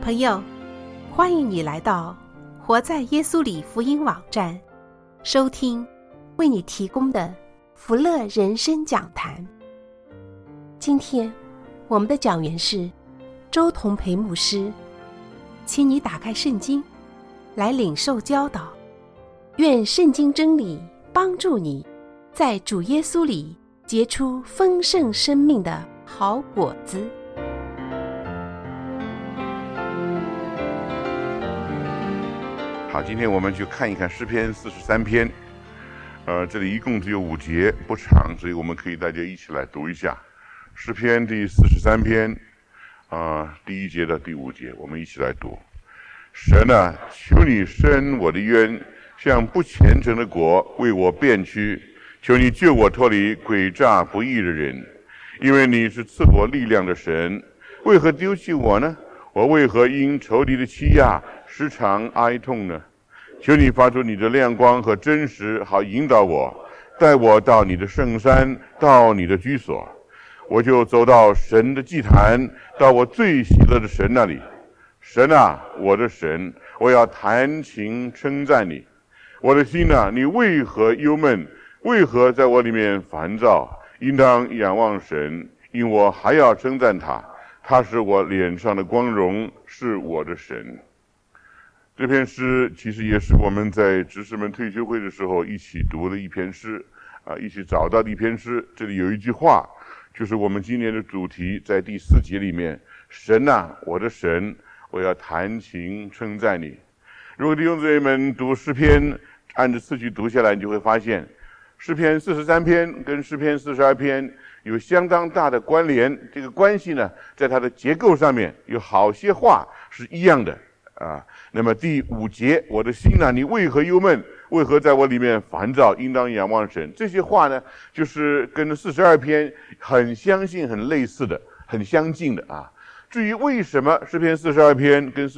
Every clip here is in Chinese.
朋友，欢迎你来到活在耶稣里福音网站，收听为你提供的福乐人生讲坛。今天我们的讲员是周同培牧师，请你打开圣经来领受教导，愿圣经真理帮助你在主耶稣里结出丰盛生命的好果子。 好，今天我们就看一看诗篇43篇，这里一共只有5节，不长，所以我们可以大家一起来读一下诗篇第43篇，第1节到第5节，我们一起来读。神啊，求你伸我的冤，向不虔诚的国为我辩屈，求你救我脱离诡诈不义的人，因为你是赐我力量的神。为何丢弃我呢？我为何因仇敌的欺压时常哀痛呢？求你发出你的亮光和真实，好引导我，带我到你的圣山，到你的居所。我就走到神的祭坛，到我最喜乐的神那里。神啊，我的神，我要弹琴称赞你。我的心啊，你为何忧闷？为何在我里面烦躁？应当仰望神，因我还要称赞他。他是我脸上的光荣，是我的神。这篇诗其实也是我们在执事们退休会的时候一起读的一篇诗，一起找到的一篇诗。这里有一句话，就是我们今年的主题，在第4节里面，神啊，我的神，我要弹琴称赞你。如果弟兄姊妹们读诗篇，按着次序读下来，你就会发现，诗篇43篇跟诗篇42篇有相当大的关联。这个关系呢，在它的结构上面有好些话是一样的啊。那么第5节，我的心啊，你为何忧闷？为何在我里面烦躁？应当仰望神。这些话呢，就是跟42篇很相近、很类似的、很相近的啊。至于为什么诗篇42篇跟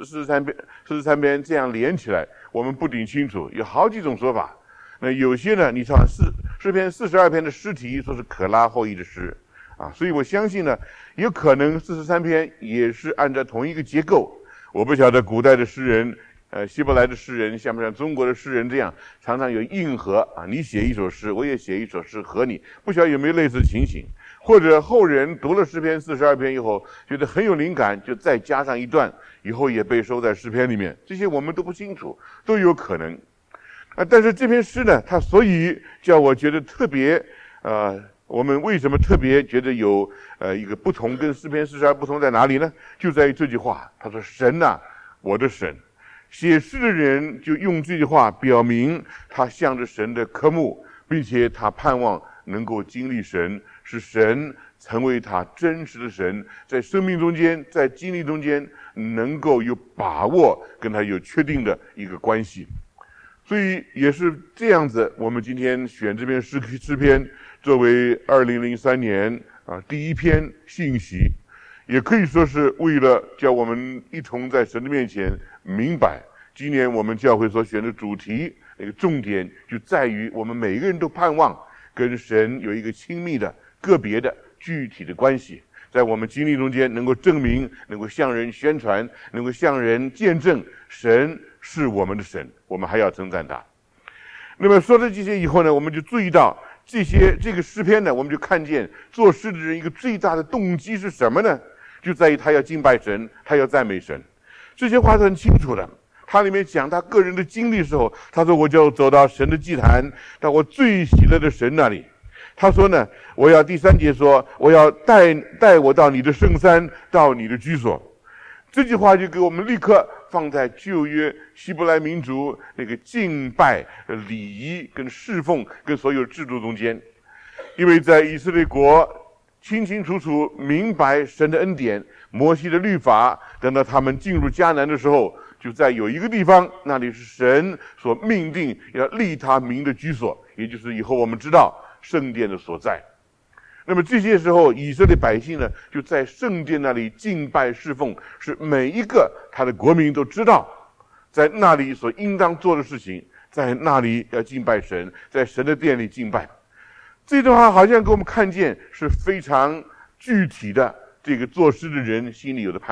43篇这样连起来，我们不顶清楚，有好几种说法。那有些呢，你看诗篇42篇的诗题说是可拉后裔的诗啊，所以我相信呢，有可能43篇也是按照同一个结构。我不晓得古代的诗人，希伯来的诗人像不像中国的诗人这样，常常有应和啊，你写一首诗，我也写一首诗和你，不晓得有没有类似的情形。或者后人读了诗篇42篇以后，觉得很有灵感，就再加上一段，以后也被收在诗篇里面，这些我们都不清楚，都有可能。但是这篇诗呢，它所以叫我觉得特别，我们为什么特别觉得有一个不同，跟诗篇42不同在哪里呢？就在于这句话，他说：“神啊，我的神。”写诗的人就用这句话表明他向着神的渴慕，并且他盼望能够经历神，使神成为他真实的神，在生命中间，在经历中间能够有把握，跟他有确定的一个关系。所以也是这样子，我们今天选这篇诗篇作为2003年第一篇信息，也可以说是为了叫我们一同在神的面前明白，今年我们教会所选的主题，那个重点就在于我们每个人都盼望跟神有一个亲密的、个别的、具体的关系，在我们经历中间能够证明，能够向人宣传，能够向人见证神是我们的神，我们还要称赞他。那么说了这些以后呢，我们就注意到这个诗篇呢，我们就看见作诗的人一个最大的动机是什么呢？就在于他要敬拜神，他要赞美神。这些话是很清楚的。他里面讲他个人的经历的时候，他说：“我就走到神的祭坛，到我最喜乐的神那里。”他说呢，我要第3节说，我要带我到你的圣山，到你的居所。这句话就给我们立刻放在旧约希伯来民族那个敬拜、礼仪跟侍奉跟所有制度中间。因为在以色列国清清楚楚明白神的恩典、摩西的律法，等到他们进入迦南的时候，就在有一个地方，那里是神所命定要立他名的居所，也就是以后我们知道圣殿的所在。那么这些时候，以色列百姓呢，就在圣殿那里敬拜侍奉，是每一个他的国民都知道，在那里所应当做的事情，在那里要敬拜神，在神的殿里敬拜。这段话好像给我们看见是非常具体的，这个作诗的人心里有的盼望。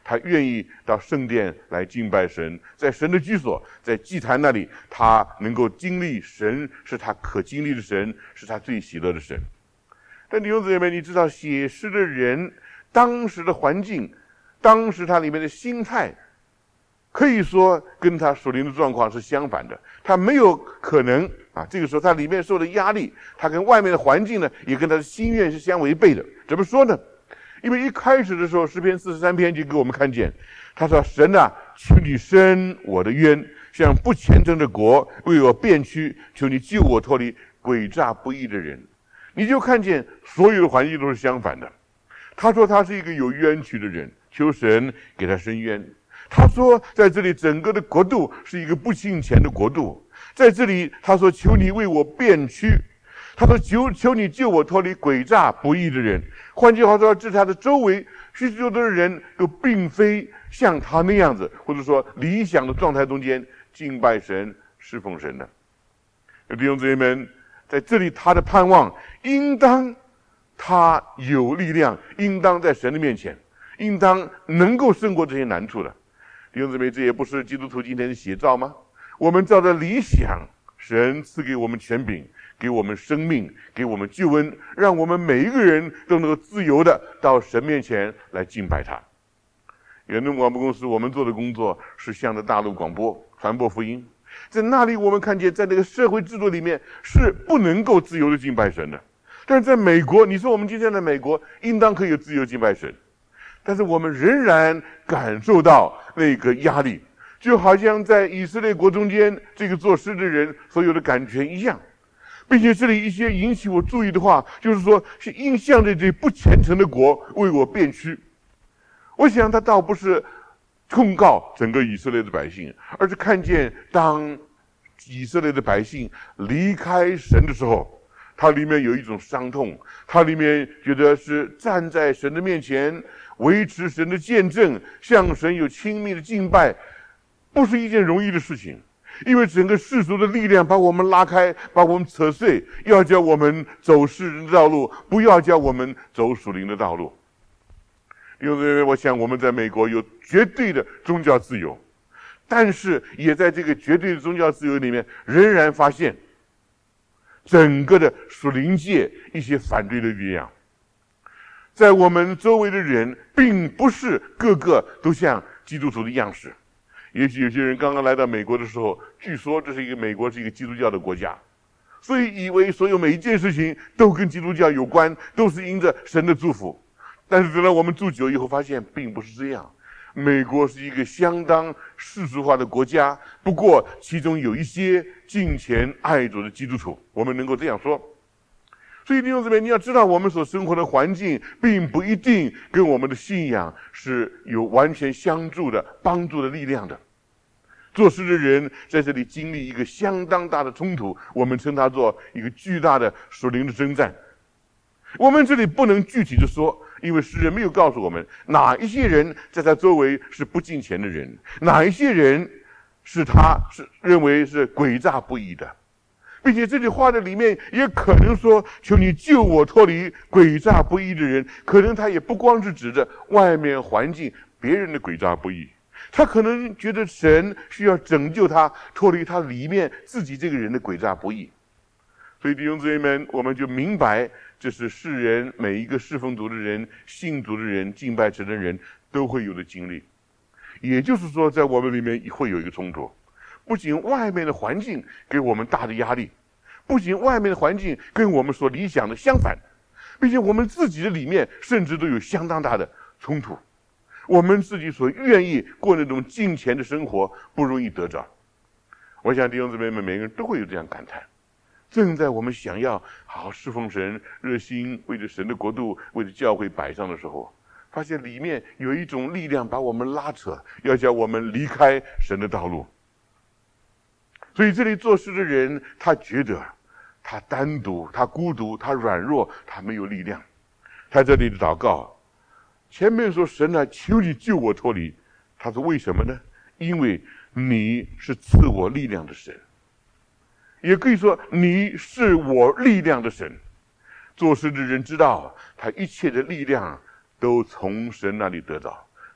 他愿意到圣殿来敬拜神，在神的居所，在祭坛那里，他能够经历神是他可经历的神，是他最喜乐的神。但弟兄姊妹，你知道写诗的人当时的环境，当时他里面的心态，可以说跟他属灵的状况是相反的。他没有可能这个时候他里面受的压力，他跟外面的环境呢，也跟他的心愿是相违背的。怎么说呢？因为一开始的时候，诗篇43篇就给我们看见，他说：“神啊，求你伸我的冤，向不虔诚的国为我辩屈，求你救我脱离诡诈不义的人。”你就看见所有的环境都是相反的。他说他是一个有冤屈的人，求神给他伸冤。他说在这里整个的国度是一个不敬虔的国度，在这里他说求你为我辩屈，他说求你救我脱离诡诈不义的人。换句话说，这他的周围许多的人都并非像他那样子，或者说理想的状态中间敬拜神侍奉神的。弟兄姊妹们，在这里他的盼望应当他有力量，应当在神的面前，应当能够胜过这些难处的。弟兄姊妹，这也不是基督徒今天的写照吗？我们照着理想，神赐给我们权柄，给我们生命，给我们救恩，让我们每一个人都能够自由的到神面前来敬拜他。远东广播公司我们做的工作是向着大陆广播传播福音，在那里我们看见在那个社会制度里面是不能够自由的敬拜神的。但是在美国，你说我们今天在美国应当可以自由敬拜神，但是我们仍然感受到那个压力，就好像在以色列国中间这个作诗的人所有的感觉一样。并且这里一些引起我注意的话，就是说是应向着这不虔诚的国为我辩屈。我想他倒不是控告整个以色列的百姓，而是看见当以色列的百姓离开神的时候，他里面有一种伤痛，他里面觉得是站在神的面前维持神的见证，向神有亲密的敬拜，不是一件容易的事情。因为整个世俗的力量把我们拉开，把我们扯碎，要叫我们走世人的道路，不要叫我们走属灵的道路。因为我想我们在美国有绝对的宗教自由，但是也在这个绝对的宗教自由里面，仍然发现整个的属灵界一些反对的力量。在我们周围的人并不是个个都像基督徒的样式。也许有些人刚刚来到美国的时候，据说美国是一个基督教的国家，所以以为所有每一件事情都跟基督教有关，都是因着神的祝福。但是等到我们住久以后，发现并不是这样。美国是一个相当世俗化的国家，不过其中有一些敬虔爱主的基督徒，我们能够这样说。所以弟兄姊妹，你要知道我们所生活的环境并不一定跟我们的信仰是有完全相助的帮助的力量的。做事的人在这里经历一个相当大的冲突，我们称它做一个巨大的属灵的征战。我们这里不能具体的说，因为诗人没有告诉我们哪一些人在他周围是不敬虔的人，哪一些人是他是认为是诡诈不义的，并且这句话的里面也可能说求你救我脱离诡诈不义的人，可能他也不光是指着外面环境别人的诡诈不义，他可能觉得神需要拯救他脱离他里面自己这个人的诡诈不义。所以弟兄姊妹们，我们就明白这是世人每一个侍奉主的人、信主的人、敬拜神的人都会有的经历。也就是说在我们里面会有一个冲突，不仅外面的环境给我们大的压力，不仅外面的环境跟我们所理想的相反，并且我们自己的里面甚至都有相当大的冲突。我们自己所愿意过那种敬虔的生活不容易得着。我想弟兄姊妹们每个人都会有这样感叹，正在我们想要好好侍奉神，热心为着神的国度，为着教会摆上的时候，发现里面有一种力量把我们拉扯，要叫我们离开神的道路。所以这里做事的人，他觉得他单独，他孤独，他软弱，他没有力量。他这里的祷告前面说神啊，求你救我脱离，他说为什么呢？因为你是赐我力量的神，也可以说你是我力量的神。做事的人知道他一切的力量都从神那里得到，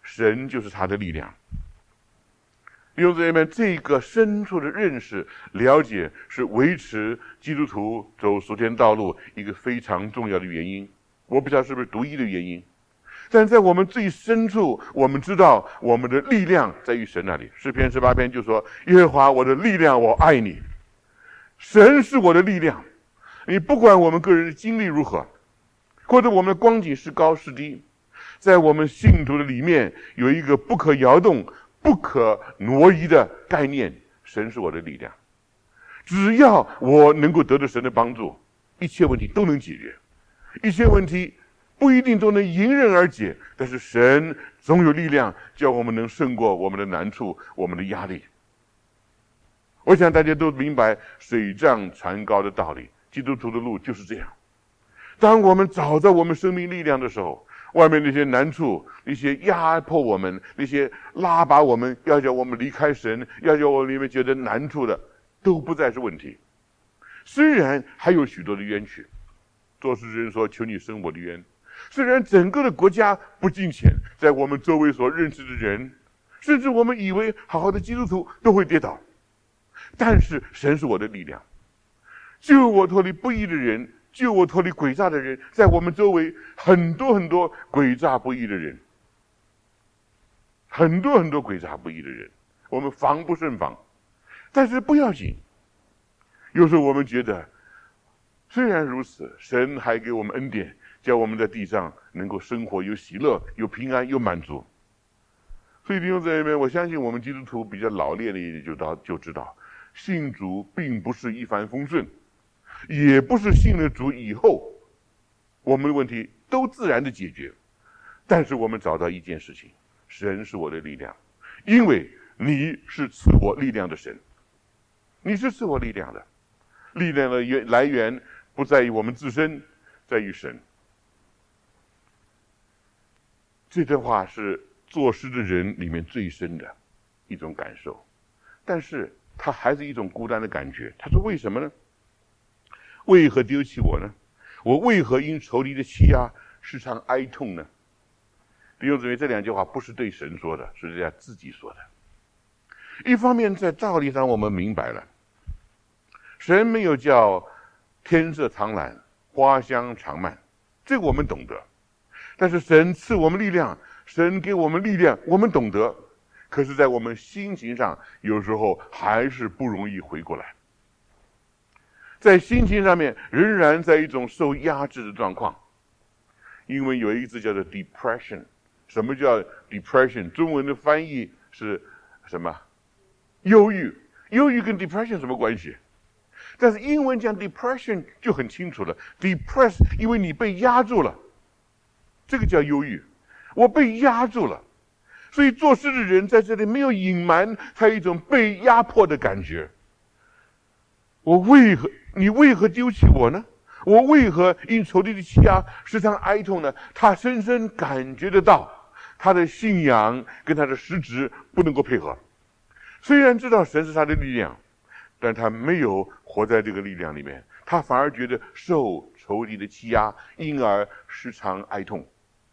神就是他的力量。弟兄姊妹们，这个深处的认识、了解是维持基督徒走属天道路一个非常重要的原因。我不知道是不是独一的原因，但在我们最深处，我们知道我们的力量在于神那里。诗篇18篇就说：耶和华我的力量，我爱你。神是我的力量。你不管我们个人的经历如何，或者我们的光景是高是低，在我们信徒的里面有一个不可摇动、不可挪移的概念：神是我的力量。只要我能够得到神的帮助，一切问题都能解决。一切问题不一定都能迎刃而解，但是神总有力量叫我们能胜过我们的难处、我们的压力。我想大家都明白水涨船高的道理，基督徒的路就是这样。当我们找到我们生命力量的时候，外面那些难处、那些压迫我们、那些拉拔我们、要叫我们离开神、要叫我们里面觉得难处的，都不再是问题。虽然还有许多的冤屈，做事人说：求你伸我的冤。虽然整个的国家不敬虔，在我们周围所认识的人，甚至我们以为好好的基督徒都会跌倒，但是神是我的力量，救我脱离不义的人，救我脱离诡诈的人。在我们周围很多很多诡诈不义的人，很多很多诡诈不义的人，我们防不胜防。但是不要紧，有时候我们觉得虽然如此，神还给我们恩典，叫我们在地上能够生活有喜乐、有平安、有满足。所以弟兄姊妹们，我相信我们基督徒比较老练的也就知道，信主并不是一帆风顺，也不是信了主以后我们的问题都自然的解决。但是我们找到一件事情：神是我的力量，因为你是赐我力量的神。你是赐我力量的，力量的来源不在于我们自身，在于神。这段话是作诗的人里面最深的一种感受，但是他还是一种孤单的感觉。他说：为什么呢？为何丢弃我呢？我为何因仇敌的欺压时常哀痛呢？弟兄姊妹，这两句话不是对神说的，是对他自己说的。一方面在道理上我们明白了，神没有叫天色常蓝花香常漫，这个我们懂得。但是神赐我们力量，神给我们力量，我们懂得。可是在我们心情上有时候还是不容易回过来，在心情上面仍然在一种受压制的状况。英文有一个字叫做 depression。 什么叫 depression？ 中文的翻译是什么？忧郁。忧郁跟 depression 什么关系？但是英文讲 depression 就很清楚了， depress 因为你被压住了，这个叫忧郁。我被压住了，所以做事的人在这里没有隐瞒他一种被压迫的感觉。你为何丢弃我呢？我为何因仇敌的欺压时常哀痛呢？他深深感觉得到他的信仰跟他的实质不能够配合。虽然知道神是他的力量，但他没有活在这个力量里面，他反而觉得受仇敌的欺压，因而时常哀痛。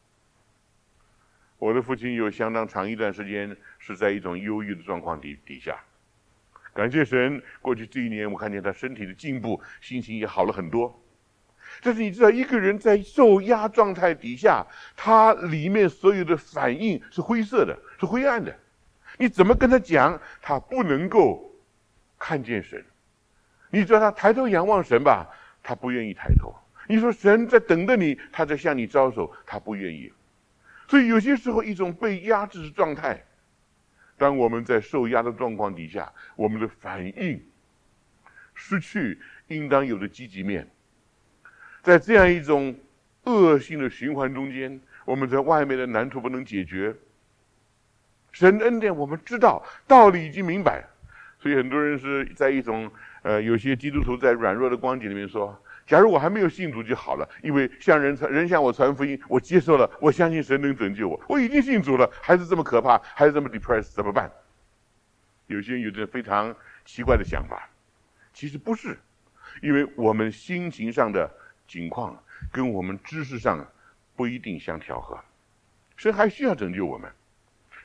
我的父亲有相当长一段时间是在一种忧郁的状况底下，感谢神，过去这一年我看见他身体的进步，心情也好了很多。但是你知道，一个人在受压状态底下，他里面所有的反应是灰色的，是灰暗的。你怎么跟他讲，他不能够看见神。你叫他抬头仰望神吧，他不愿意抬头。你说神在等着你，他在向你招手，他不愿意。所以有些时候一种被压制的状态，当我们在受压的状况底下，我们的反应失去应当有的积极面。在这样一种恶性的循环中间，我们在外面的难处不能解决，神恩典我们知道，道理已经明白。所以很多人是在一种有些基督徒在软弱的光景里面说，假如我还没有信主就好了，因为人向我传福音，我接受了，我相信神能拯救我。我已经信主了，还是这么可怕，还是这么 depressed， 怎么办？有些人有着非常奇怪的想法。其实不是，因为我们心情上的情况跟我们知识上不一定相调和。神还需要拯救我们，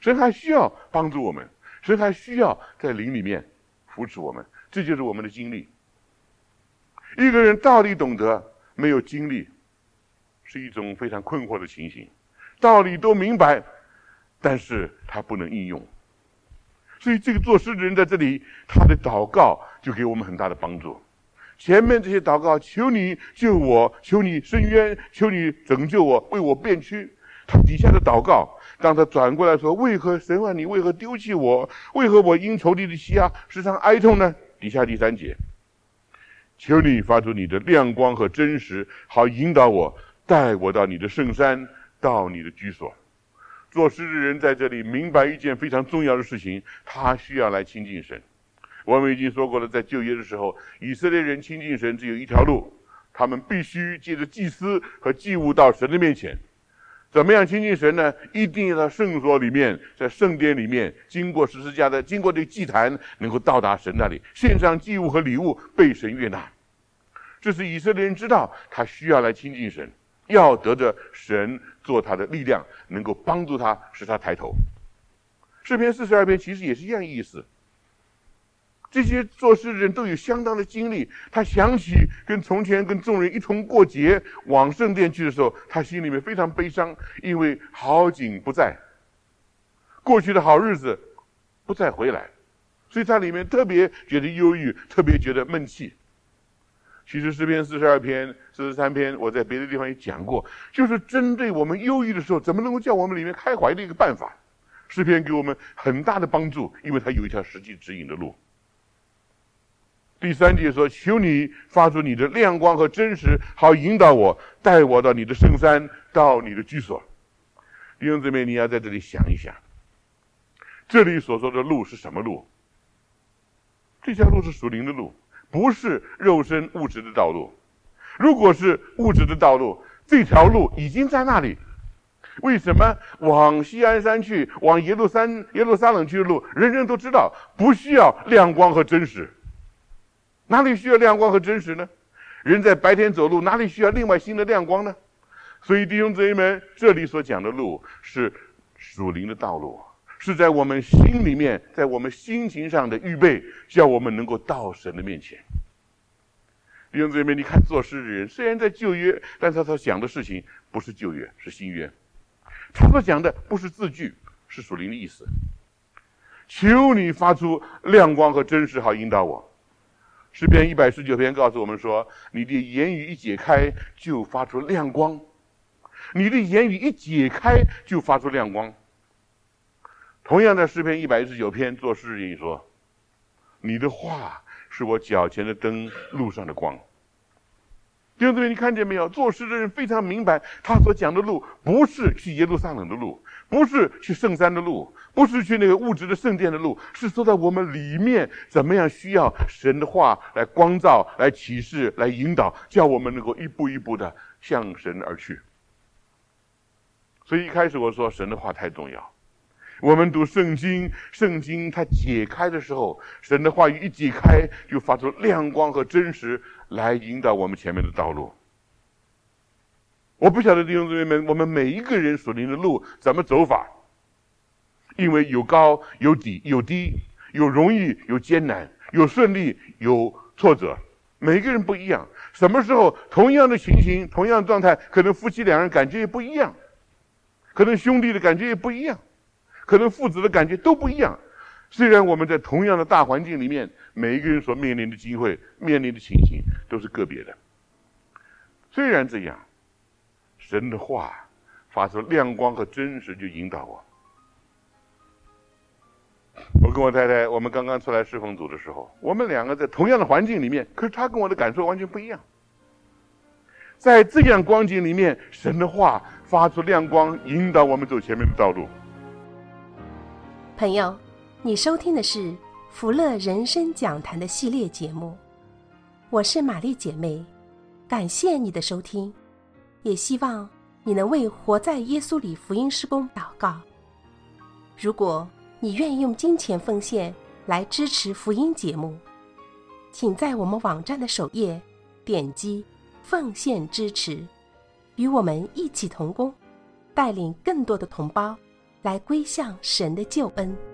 神还需要帮助我们，神还需要在灵里面扶持我们，这就是我们的经历。一个人道理懂得，没有经历，是一种非常困惑的情形。道理都明白，但是他不能应用。所以这个作诗的人在这里，他的祷告就给我们很大的帮助。前面这些祷告，求你救我，求你伸冤，求你拯救我，为我辩屈。他底下的祷告，当他转过来说，为何神啊，你为何丢弃我？为何我因仇敌的欺压时常哀痛呢？底下第3节，求你发出你的亮光和真实，好引导我，带我到你的圣山，到你的居所。作诗的人在这里明白一件非常重要的事情，他需要来亲近神。我们已经说过了，在旧约的时候，以色列人亲近神只有一条路，他们必须借着祭司和祭物到神的面前。怎么样亲近神呢？一定要到圣所里面，在圣殿里面，经过十字架的，经过这个祭坛，能够到达神那里，献上祭物和礼物，被神悦纳。这是以色列人知道他需要来亲近神，要得着神做他的力量，能够帮助他，使他抬头。诗篇42篇其实也是一样意思。这些作诗的人都有相当的经历，他想起跟从前跟众人一同过节往圣殿去的时候，他心里面非常悲伤，因为好景不在，过去的好日子不再回来，所以他里面特别觉得忧郁，特别觉得闷气。其实诗篇42篇、43篇，我在别的地方也讲过，就是针对我们忧郁的时候，怎么能够叫我们里面开怀的一个办法。诗篇给我们很大的帮助，因为它有一条实际指引的路。第3节说，求你发出你的亮光和真实，好引导我，带我到你的圣山，到你的居所。弟兄姊妹，你要在这里想一想，这里所说的路是什么路？这条路是属灵的路，不是肉身物质的道路。如果是物质的道路，这条路已经在那里。为什么往锡安山去，往耶路撒冷去的路，人人都知道，不需要亮光和真实。哪里需要亮光和真实呢？人在白天走路，哪里需要另外新的亮光呢？所以弟兄姊妹们，这里所讲的路是属灵的道路，是在我们心里面，在我们心情上的预备，叫我们能够到神的面前。弟兄姊妹，你看作诗的人虽然在旧约，但他所讲的事情不是旧约，是新约。他所讲的不是字句，是属灵的意思。求你发出亮光和真实，好引导我。诗篇119篇告诉我们说，你的言语一解开，就发出亮光。你的言语一解开，就发出亮光。同样的，诗篇119篇作诗人说，你的话是我脚前的灯，路上的光。弟兄姊妹，你看见没有？作诗的人非常明白，他所讲的路不是去耶路撒冷的路，不是去圣山的路，不是去那个物质的圣殿的路，是说在我们里面怎么样需要神的话来光照、来启示、来引导，叫我们能够一步一步的向神而去。所以一开始我说神的话太重要。我们读圣经，圣经它解开的时候，神的话语一解开，就发出亮光和真实来引导我们前面的道路。我不晓得弟兄姊妹们，我们每一个人所领的路怎么走法，因为有高有低，有低有容易有艰难，有顺利有挫折，每个人不一样。什么时候同样的情形，同样的状态，可能夫妻两人感觉也不一样，可能兄弟的感觉也不一样，可能父子的感觉都不一样。虽然我们在同样的大环境里面，每一个人所面临的机会、面临的情形都是个别的。虽然这样，神的话发出亮光和真实，就引导我。我跟我太太，我们刚刚出来侍奉组的时候，我们两个在同样的环境里面，可是她跟我的感受完全不一样。在这样光景里面，神的话发出亮光，引导我们走前面的道路。 朋友，你收听的是福乐人生讲坛的系列节目，我是玛丽姐妹，感谢你的收听，也希望你能为活在耶稣里福音事工祷告。如果你愿意用金钱奉献来支持福音节目，请在我们网站的首页点击奉献支持，与我们一起同工，带领更多的同胞来归向神的救恩。